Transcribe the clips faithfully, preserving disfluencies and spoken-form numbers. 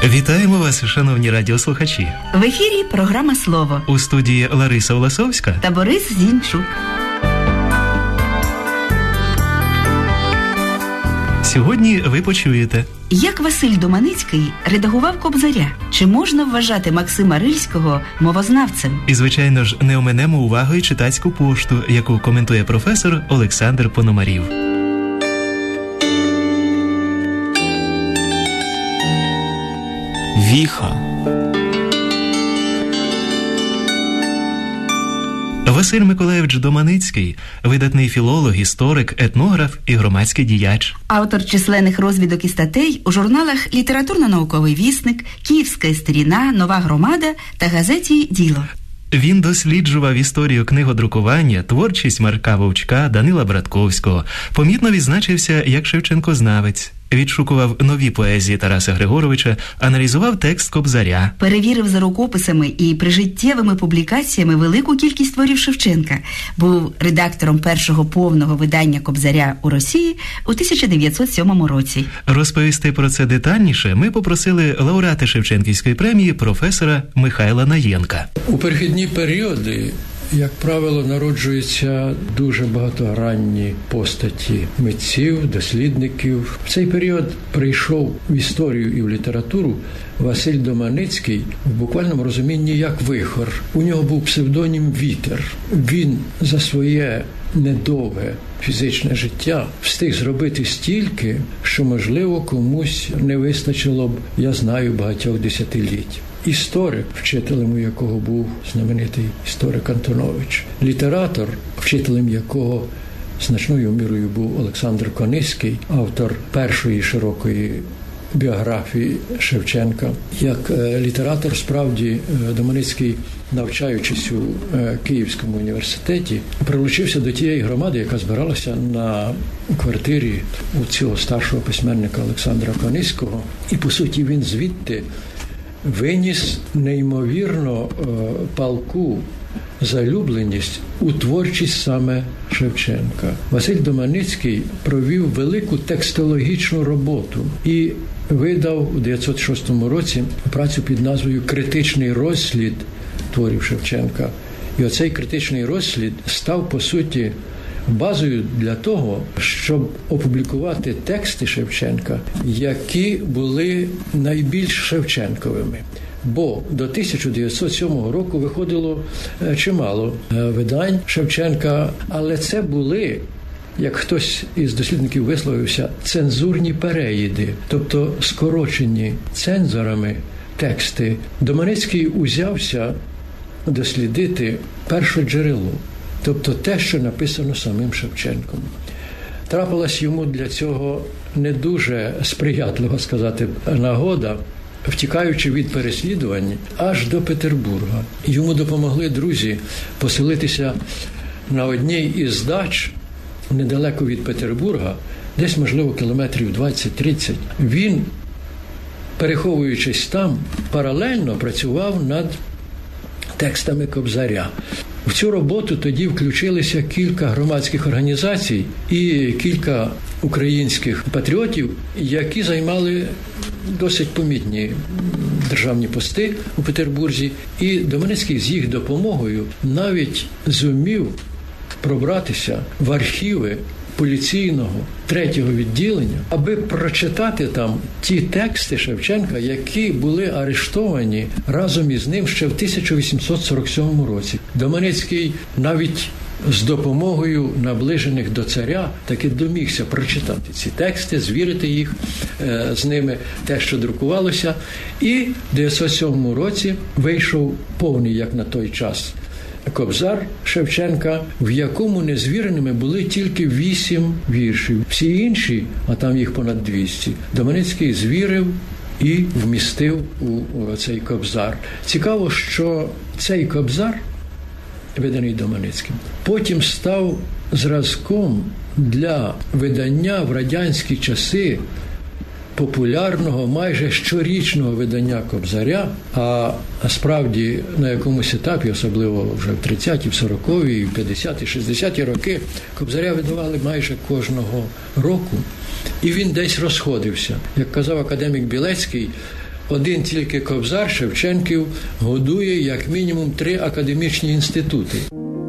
Вітаємо вас, шановні радіослухачі. В ефірі програма «Слово». У студії Лариса Власовська та Борис Зінчук. Сьогодні ви почуєте: як Василь Доманицький редагував Кобзаря? Чи можна вважати Максима Рильського мовознавцем? І, звичайно ж, не оминемо увагою читацьку пошту, яку коментує професор Олександр Пономарів. Віха. Василь Миколайович Доманицький – видатний філолог, історик, етнограф і громадський діяч. Автор численних розвідок і статей у журналах «Літературно-науковий вісник», «Київська сторіна», «Нова громада» та газеті «Діло». Він досліджував історію книгодрукування, творчість Марка Вовчка, Данила Братковського. Помітно відзначився як Шевченкознавець. Відшукував нові поезії Тараса Григоровича, аналізував текст Кобзаря. Перевірив за рукописами і прижиттєвими публікаціями велику кількість творів Шевченка. Був редактором першого повного видання Кобзаря у Росії у тисяча дев'ятсот сьомому році. Розповісти про це детальніше ми попросили лауреата Шевченківської премії професора Михайла Наєнка. У перехідні періоди, як правило, народжуються дуже багатогранні постаті митців, дослідників. В цей період прийшов в історію і в літературу Василь Доманицький в буквальному розумінні як вихор. У нього був псевдонім «Вітер». Він за своє недовге фізичне життя встиг зробити стільки, що, можливо, комусь не вистачило б, я знаю, багатьох десятиліть. Історик, вчителем якого був знаменитий історик Антонович, літератор, вчителем якого значною мірою був Олександр Кониський, автор першої широкої біографії Шевченка. Як літератор, справді, Доманицький, навчаючись у Київському університеті, прилучився до тієї громади, яка збиралася на квартирі у цього старшого письменника Олександра Кониського. І, по суті, він звідти виніс неймовірно палку залюбленість у творчість саме Шевченка. Василь Доманицький провів велику текстологічну роботу і видав у дев'ятсот шостому році працю під назвою «Критичний розслід творів Шевченка». І оцей критичний розслід став, по суті, базою для того, щоб опублікувати тексти Шевченка, які були найбільш Шевченковими. Бо до тисяча дев'ятсот сьомого року виходило чимало видань Шевченка, але це були, як хтось із дослідників висловився, цензурні переїди, тобто скорочені цензорами тексти. Доманицький узявся дослідити перше джерело, тобто те, що написано самим Шевченком. Трапилась йому для цього не дуже сприятливо сказати нагода, втікаючи від переслідувань аж до Петербурга. Йому допомогли друзі поселитися на одній із дач недалеко від Петербурга, десь, можливо, кілометрів двадцять-тридцять. Він, переховуючись там, паралельно працював над текстами Кобзаря. В цю роботу тоді включилися кілька громадських організацій і кілька українських патріотів, які займали досить помітні державні пости у Петербурзі. І Доманицький з їх допомогою навіть зумів пробратися в архіви поліційного третього відділення, аби прочитати там ті тексти Шевченка, які були арештовані разом із ним ще в тисяча вісімсот сорок сьомому році. Доманицький навіть з допомогою наближених до царя таки домігся прочитати ці тексти, звірити їх е, з ними, те, що друкувалося. І в дев'ятсот сьомому році вийшов повний, як на той час, Кобзар Шевченка, в якому незвіреними були тільки вісім віршів. Всі інші, а там їх понад двісті, Доманицький звірив і вмістив у цей Кобзар. Цікаво, що цей Кобзар, виданий Доманицьким, потім став зразком для видання в радянські часи популярного, майже щорічного видання Кобзаря, а справді на якомусь етапі, особливо вже в тридцяті, в сорокові, в п'ятдесяті, шістдесяті роки, Кобзаря видавали майже кожного року, і він десь розходився. Як казав академік Білецький, один тільки Кобзар Шевченків годує як мінімум три академічні інститути.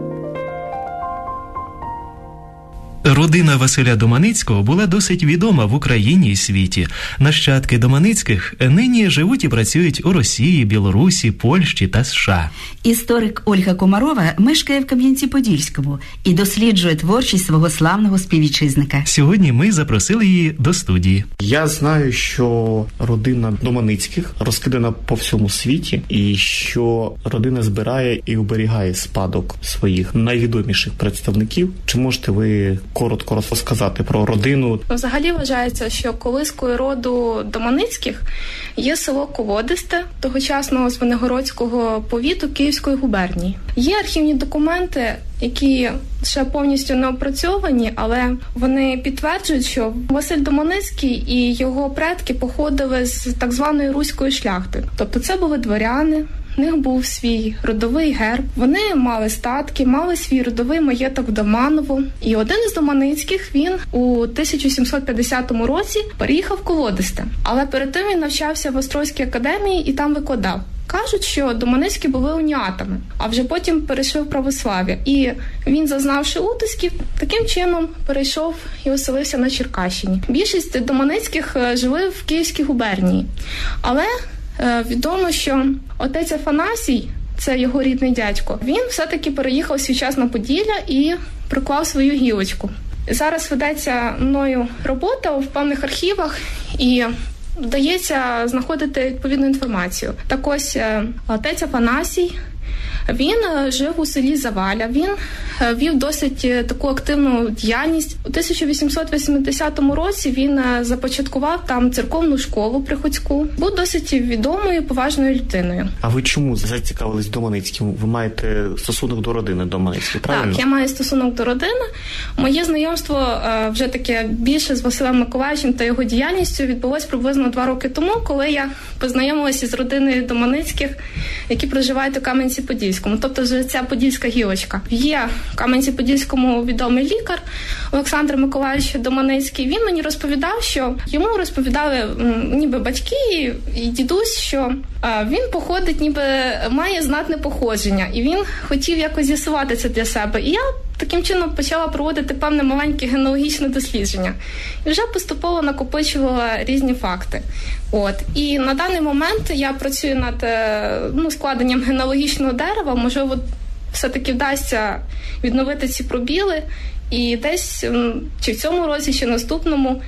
Родина Василя Доманицького була досить відома в Україні і світі. Нащадки Доманицьких нині живуть і працюють у Росії, Білорусі, Польщі та США. Історик Ольга Комарова мешкає в Кам'янці-Подільському і досліджує творчість свого славного співвітчизника. Сьогодні ми запросили її до студії. Я знаю, що родина Доманицьких розкидана по всьому світі і що родина збирає і оберігає спадок своїх найвідоміших представників. Чи можете ви коротко розказати про родину? Взагалі вважається, що колискою роду Доманицьких є село Колодисте тогочасного Звенигородського повіту Київської губернії. Є архівні документи, які ще повністю не опрацьовані, але вони підтверджують, що Василь Доманицький і його предки походили з так званої руської шляхти. Тобто це були дворяни, в них був свій родовий герб, вони мали статки, мали свій родовий маєток в Доманово. І один із Доманицьких, він у тисяча сімсот п'ятдесятому році переїхав в Колодисте. Але перед тим він навчався в Острозькій академії і там викладав. Кажуть, що Доманицькі були уніатами, а вже потім перейшли в православ'я. І він, зазнавши утисків, таким чином перейшов і оселився на Черкащині. Більшість Доманицьких жили в Київській губернії. Але е, відомо, що отець Афанасій, це його рідний дядько, він все-таки переїхав свій час на Поділля і приклав свою гілочку. Зараз ведеться мною робота в певних архівах і вдається знаходити відповідну інформацію. Так ось отець Афанасій, він жив у селі Заваля, він вів досить таку активну діяльність. У тисяча вісімсот вісімдесятому році він започаткував там церковну школу приходську. Був досить відомою, поважною людиною. А ви чому зацікавились Доманицьким? Ви маєте стосунок до родини Доманицьких, правильно? Так, я маю стосунок до родини. Моє знайомство вже таке більше з Василем Миколаївичем та його діяльністю відбулось приблизно два роки тому, коли я познайомилася з родиною Доманицьких, які проживають у Кам'янці-Подільському. Тобто вже ця подільська гілочка. Є в Кам'янці-Подільському відомий лікар Олександр Миколаївич Доманицький. Він мені розповідав, що йому розповідали ніби батьки і дідусь, що він походить, ніби має знатне походження. І він хотів якось з'ясувати це для себе. І я таким чином почала проводити певне маленьке генеалогічне дослідження. І вже поступово накопичувала різні факти. От. І на даний момент я працюю над ну, складенням генеалогічного дерева. Можливо, все-таки вдасться відновити ці пробіли. І десь чи в цьому році, чи наступному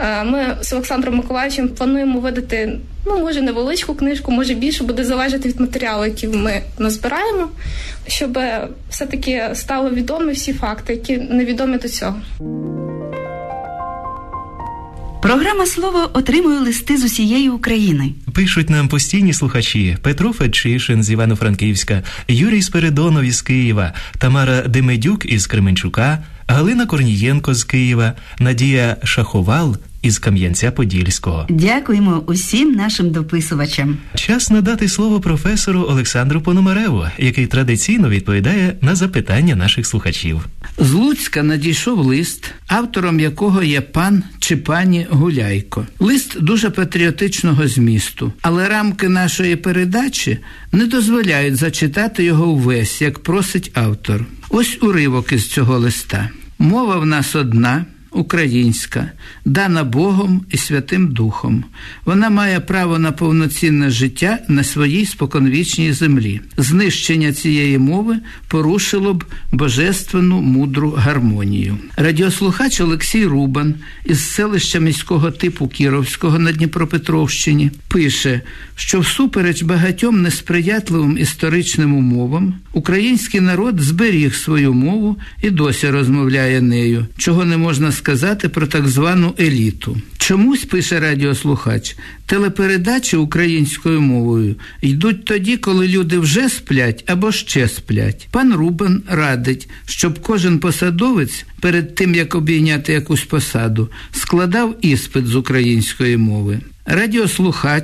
ми з Олександром Миколаївичем плануємо видати, ну, може, невеличку книжку, може більше, буде залежати від матеріалу, який ми назбираємо, щоб все-таки стало відомі всі факти, які невідомі до цього. Програма «Слово» отримує листи з усієї України. Пишуть нам постійні слухачі: Петро Федчишин з Івано-Франківська, Юрій Спиридонов із Києва, Тамара Демедюк із Кременчука, Галина Корнієнко з Києва, Надія Шаховал із Кам'янця-Подільського. Дякуємо усім нашим дописувачам. Час надати слово професору Олександру Пономареву, який традиційно відповідає на запитання наших слухачів. З Луцька надійшов лист, автором якого є пан чи пані Гуляйко. Лист дуже патріотичного змісту, але рамки нашої передачі не дозволяють зачитати його увесь, як просить автор. Ось уривок із цього листа. Мова в нас одна, українська, дана Богом і Святим Духом. Вона має право на повноцінне життя на своїй споконвічній землі. Знищення цієї мови порушило б божественну мудру гармонію. Радіослухач Олексій Рубан із селища міського типу Кіровського на Дніпропетровщині пише, що всупереч багатьом несприятливим історичним умовам український народ зберіг свою мову і досі розмовляє нею, чого не можна сказати про так звану еліту. Чомусь, пише радіослухач, телепередачі українською мовою йдуть тоді, коли люди вже сплять або ще сплять. Пан Рубан радить, щоб кожен посадовець перед тим, як обійняти якусь посаду, складав іспит з української мови. Радіослухач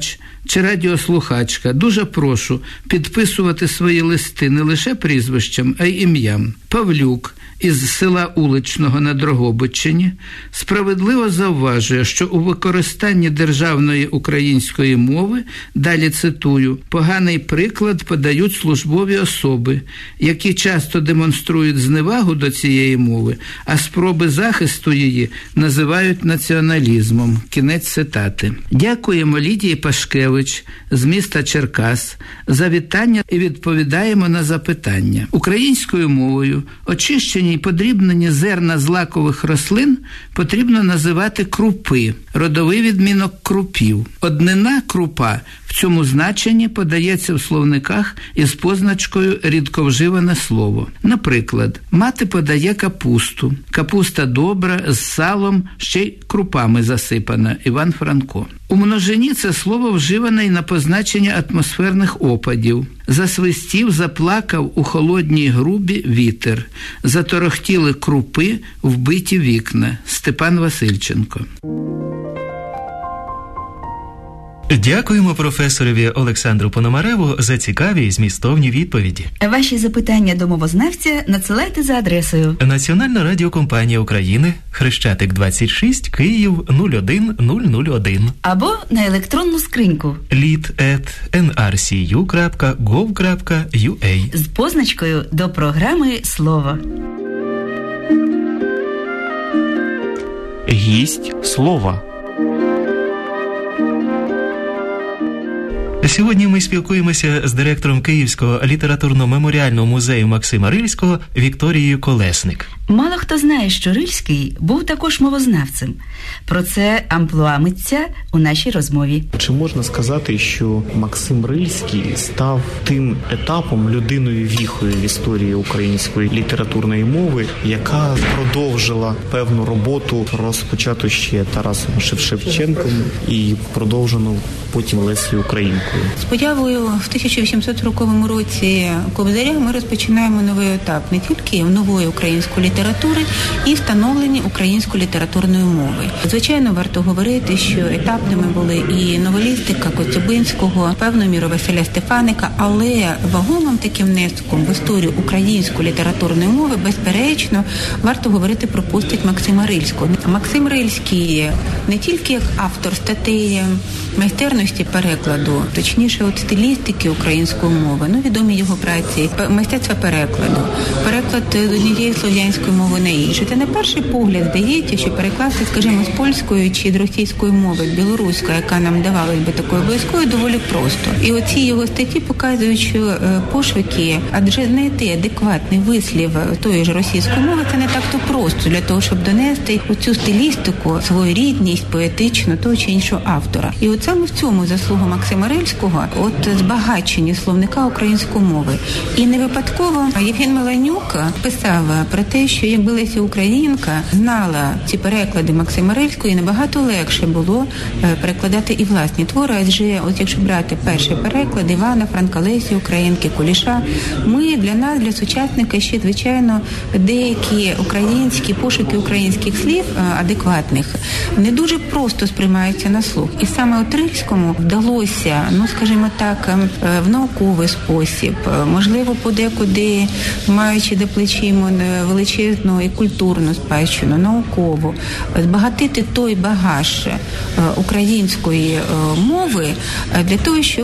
чи радіослухачка, дуже прошу підписувати свої листи не лише прізвищем, а й ім'ям. Павлюк із села Уличного на Дрогобичині справедливо зауважує, що у використанні державної української мови, далі цитую, поганий приклад подають службові особи, які часто демонструють зневагу до цієї мови, а спроби захисту її називають націоналізмом. Кінець цитати. Дякуємо Лідії Пашкевич з міста Черкас за вітання і відповідаємо на запитання. Українською мовою очищені й подрібнені зерна злакових рослин потрібно називати крупи, родовий відмінок крупів. Однина крупа в цьому значенні подається в словниках із позначкою рідковживане слово. Наприклад, мати подає капусту. Капуста добра, з салом, ще й крупами засипана. Іван Франко. У множині це слово вживане й на позначення атмосферних опадів. Засвистів, заплакав у холодній грубі вітер. Заторохтіли крупи, вбиті вікна. Степан Васильченко. Дякуємо професорові Олександру Пономареву за цікаві і змістовні відповіді. Ваші запитання до мовознавця надсилайте за адресою Національна радіокомпанія України, Хрещатик двадцять шість, Київ нуль один нуль нуль один. або на електронну скриньку лід ет ен ар сі ю крапка гов крапка ю а з позначкою до програми «Слово». Гість слова. Сьогодні ми спілкуємося з директором Київського літературно-меморіального музею Максима Рильського Вікторією Колесник. Мало хто знає, що Рильський був також мовознавцем. Про це амплуа митця у нашій розмові. Чи можна сказати, що Максим Рильський став тим етапом, людиною віхою в історії української літературної мови, яка продовжила певну роботу, розпочату ще Тарасом Шевченком і продовжену потім Лесею Українкою? З появою в тисяча вісімсот сороковому році Кобзаря ми розпочинаємо новий етап не тільки нової української літератури і встановлення української літературної мови. Звичайно, варто говорити, що етапними були і новелістика Коцюбинського, певною мірою Василя Стефаника, але вагомим таким внеском в історію української літературної мови, безперечно, варто говорити про постать Максима Рильського. Максим Рильський не тільки як автор статей майстерності перекладу, точніше от стилістики української мови, ну відомі його праці, мистецтва перекладу, переклад з однієї слов'янської мови на іншу. Це на перший погляд здається, що перекласти, скажімо, з польської чи з російської мови, білоруської, яка нам давалась би такою близькою, доволі просто. І оці його статті показують, що пошуки, адже знайти адекватний вислів тої ж російської мови, це не так-то просто для того, щоб донести оцю стилістику, своєрідність, поетичну того чи іншого автора. І от саме в цьому заслуга Максима Рильського, от збагачення словника української мови. І не випадково Євген Меланюк писав про те, що якби Леся Українка знала ці переклади Максима Рильського, і набагато легше було перекладати і власні твори, адже от якщо брати перший переклад Івана Франка, Лесі Українки, Куліша, ми для нас, для сучасника ще, звичайно, деякі українські пошуки українських слів адекватних не дуже просто сприймаються на слух. І саме от Рильському вдалося, ну, скажімо так, в науковий спосіб, можливо, подекуди, маючи до плечима величезну і культурну спадщину, наукову, збагатити той багаж української мови для того, щоб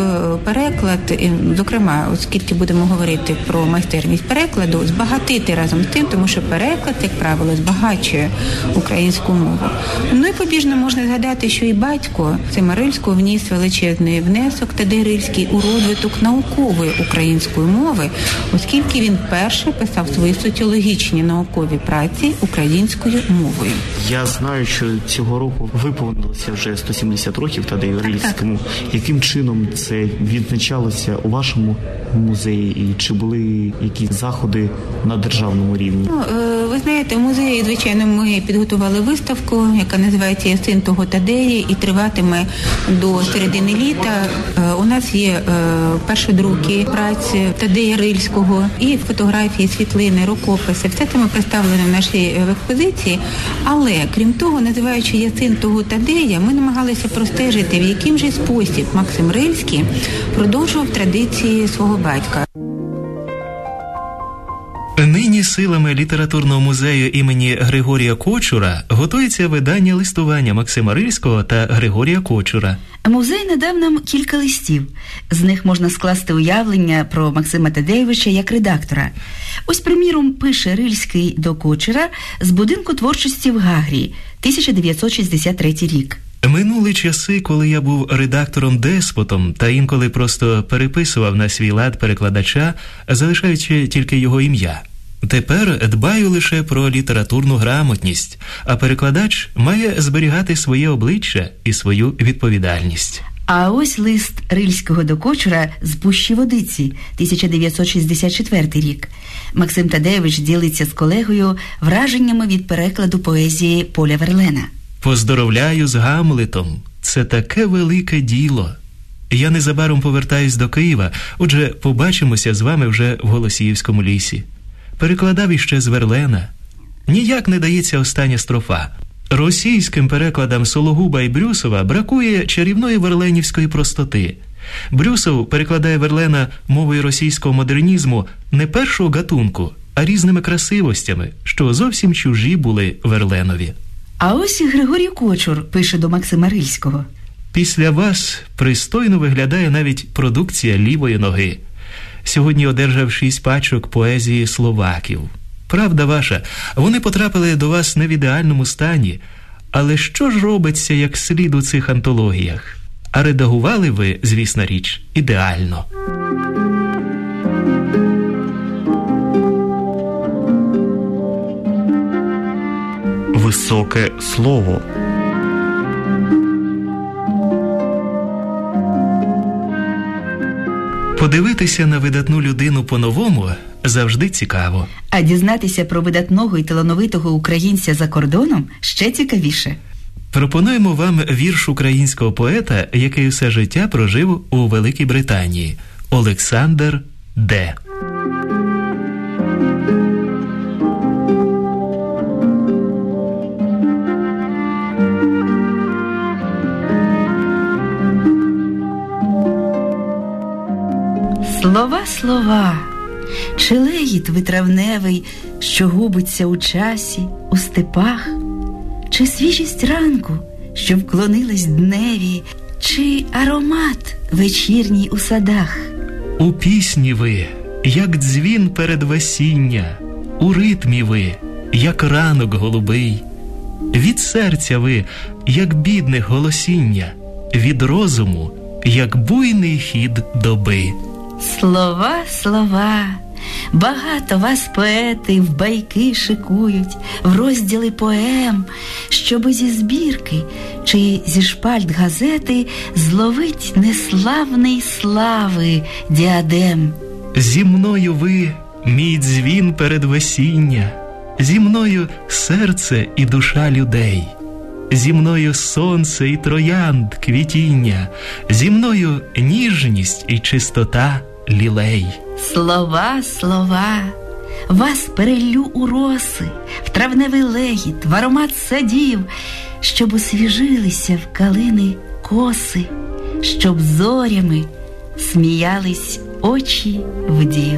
переклад, зокрема, оскільки будемо говорити про майстерність перекладу, збагатити разом з тим, тому що переклад, як правило, збагачує українську мову. Ну і побіжно можна згадати, що і батько Максима Рильського вніс величезний внесок, Тадей Рильський, у розвиток наукової української мови, оскільки він вперше писав свої соціологічні наукові праці українською мовою. Я знаю, що цього року виповнилося вже сто сімдесят років Тадею Рильському. Яким чином це відзначалося у вашому музеї і чи були якісь заходи на державному рівні? Ну, ви знаєте, в музеї, звичайно, ми підготували виставку, яка називається «Я син того Тадея» і триватиме до середини літа. Е, у нас є е, першодруки праці Тадея Рильського і фотографії, світлини, рукописи. Все це ми представлені в нашій експозиції. Але, крім того, називаючи Яцинтову Тадея, ми намагалися простежити, в яким же спосіб Максим Рильський продовжував традиції свого батька. Нині силами літературного музею імені Григорія Кочура готується видання листування Максима Рильського та Григорія Кочура. Музей надав нам кілька листів. З них можна скласти уявлення про Максима Тадеєвича як редактора. Ось, приміром, пише Рильський до Кочура з будинку творчості в Гагрі, тисяча дев'ятсот шістдесят третій рік. Минули часи, коли я був редактором-деспотом та інколи просто переписував на свій лад перекладача, залишаючи тільки його ім'я. Тепер дбаю лише про літературну грамотність, а перекладач має зберігати своє обличчя і свою відповідальність. А ось лист Рильського до Кочура з Пущі Водиці, тисяча дев'ятсот шістдесят четвертий рік. Максим Тадеєвич ділиться з колегою враженнями від перекладу поезії Поля Верлена. Поздоровляю з Гамлетом. Це таке велике діло. Я незабаром повертаюсь до Києва, отже, побачимося з вами вже в Голосіївському лісі. Перекладав іще з Верлена. Ніяк не дається остання строфа. Російським перекладам Сологуба і Брюсова бракує чарівної верленівської простоти. Брюсов перекладає Верлена мовою російського модернізму не першого гатунку, а різними красивостями, що зовсім чужі були Верленові. А ось і Григорій Кочур пише до Максима Рильського. Після вас пристойно виглядає навіть продукція лівої ноги. Сьогодні одержав шість пачок поезії словаків. Правда ваша, вони потрапили до вас не в ідеальному стані, але що ж робиться як слід у цих антологіях? А редагували ви, звісна річ, ідеально. Високе слово. Подивитися на видатну людину по-новому завжди цікаво. А дізнатися про видатного і талановитого українця за кордоном ще цікавіше. Пропонуємо вам вірш українського поета, який все життя прожив у Великій Британії. Олександр Д. Слова, слова, чи легіт витравневий, що губиться у часі, у степах, чи свіжість ранку, що вклонилась дневі, чи аромат вечірній у садах. У пісні ви, як дзвін перед весіння, у ритмі ви, як ранок голубий, від серця ви, як бідних голосіння, від розуму, як буйний хід доби. Слова, слова, багато вас поети в байки шикують, в розділи поем, щоби зі збірки чи зі шпальт газети зловить неславний слави діадем. Зі мною ви, мій дзвін перед весіння, зі мною серце і душа людей, зі мною сонце і троянд квітіння, зі мною ніжність і чистота лілей. Слова, слова, вас перелю у роси, в травневий легіт, в аромат садів, щоб освіжилися в калини коси, щоб зорями сміялись очі вдів.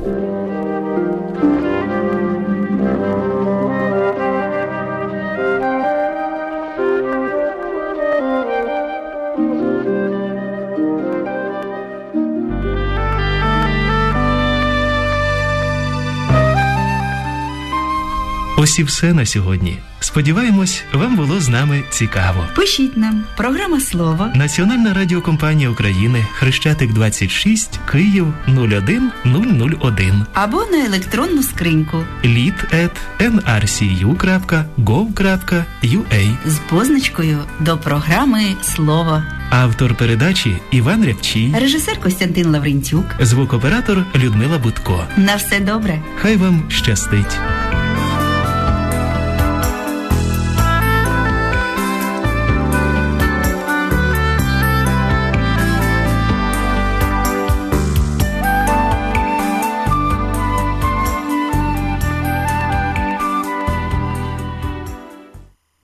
Ось і все на сьогодні. Сподіваємось, вам було з нами цікаво. Пишіть нам. Програма «Слово». Національна радіокомпанія України. Хрещатик двадцять шість, Київ нуль один нуль нуль один. Або на електронну скриньку літ ет ен ар сі ю крапка гов крапка ю а з позначкою до програми «Слово». Автор передачі Іван Рябчий. Режисер Костянтин Лаврентюк. Звукоператор Людмила Будко. На все добре. Хай вам щастить.